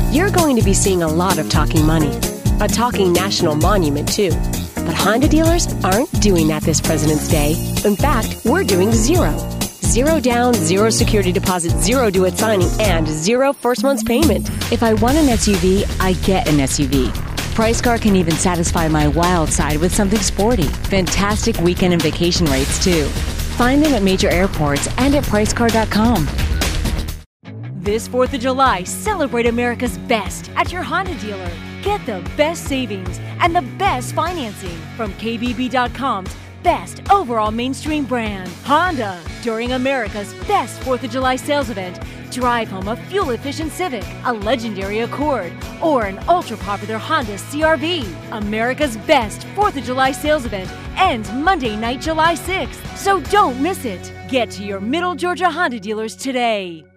You're going to be seeing a lot of talking money. A talking national monument, too. But Honda dealers aren't doing that this President's Day. In fact, we're doing zero. Zero down, zero security deposit, zero due at signing, and zero first month's payment. If I want an SUV, I get an SUV. Price Car can even satisfy my wild side with something sporty. Fantastic weekend and vacation rates, too. Find them at major airports and at pricecar.com. This 4th of July, celebrate America's best at your Honda dealer. Get the best savings and the best financing from KBB.com's best overall mainstream brand, Honda. During America's best 4th of July sales event, drive home a fuel-efficient Civic, a legendary Accord, or an ultra-popular Honda CR-V. America's best 4th of July sales event ends Monday night, July 6th, so don't miss it. Get to your Middle Georgia Honda dealers today.